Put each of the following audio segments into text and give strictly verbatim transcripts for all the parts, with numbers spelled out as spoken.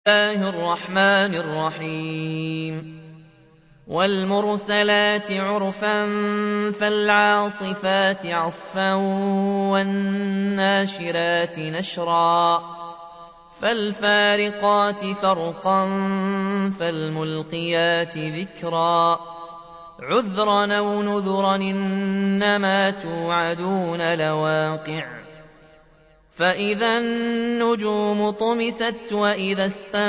الله الرحمن الرحيم والمرسلات عرفا فالعاصفات عصفا والناشرات نشرا فالفارقات فرقا فالملقيات ذكرا عذرا أو نذرا إنما توعدون لواقع فإذا النجوم طمست وإذا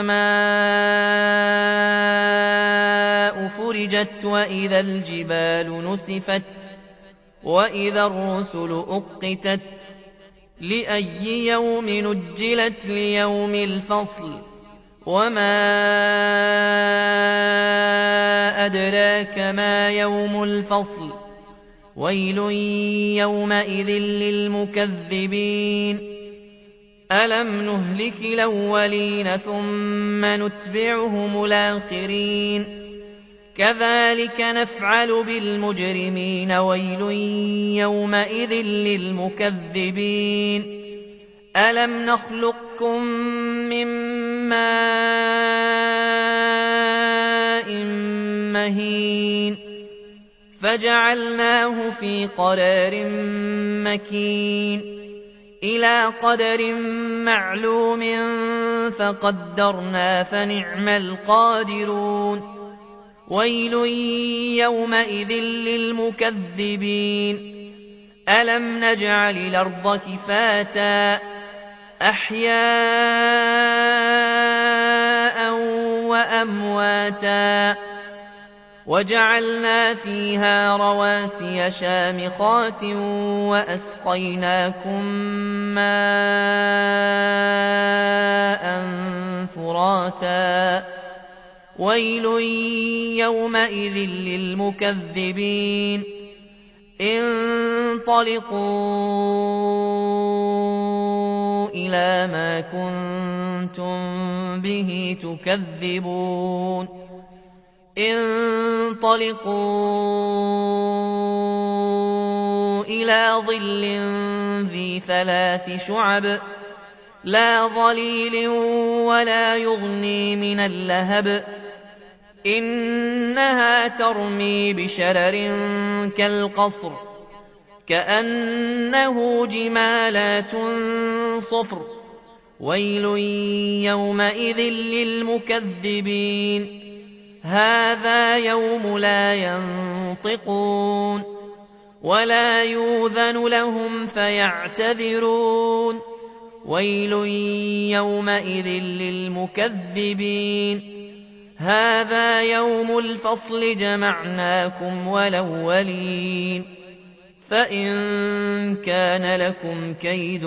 السماء فرجت وإذا الجبال نسفت وإذا الرسل أقتت لأي يوم نجلت ليوم الفصل وما أدراك ما يوم الفصل ويل يومئذ للمكذبين ألم نهلك الأولين ثم نتبعهم الآخرين كذلك نفعل بالمجرمين ويل يومئذ للمكذبين ألم نخلقكم من ماء مهين فجعلناه في قرار مكين إلى قدر معلوم فقدرنا فنعم القادرون ويل يومئذ للمكذبين ألم نجعل الأرض كفاتا أحياء وأمواتا وجعلنا فيها رواسي شامخات وأسقيناكم ماء فراتا ويل يومئذ للمكذبين انطلقوا إلى ما كنتم به تكذبون انطلقوا إلى ظل ذي ثلاث شعب لا ظليل ولا يغني من اللهب إنها ترمي بشرر كالقصر كأنه جمالات صفر ويل يومئذ للمكذبين هذا يوم لا ينطقون ولا يؤذن لهم فيعتذرون ويل يومئذ للمكذبين هذا يوم الفصل جمعناكم والأولين فإن كان لكم كيد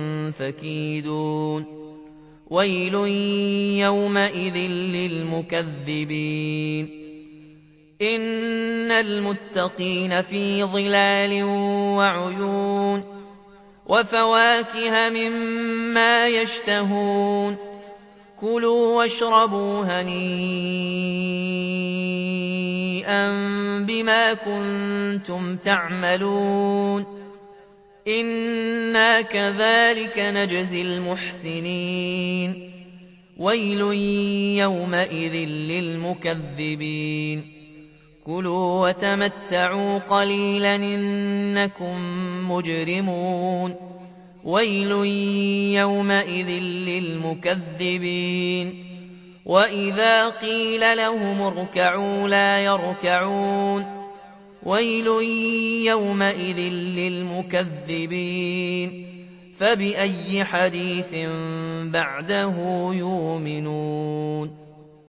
فكيدون ويل يومئذ للمكذبين إن المتقين في ظلال وعيون وفواكه مما يشتهون كلوا واشربوا هنيئا بما كنتم تعملون إنا كذلك نجزي المحسنين ويل يومئذ للمكذبين كلوا وتمتعوا قليلا إنكم مجرمون ويل يومئذ للمكذبين وإذا قيل لهم اركعوا لا يركعون ويل يومئذ للمكذبين فبأي حديث بعده يؤمنون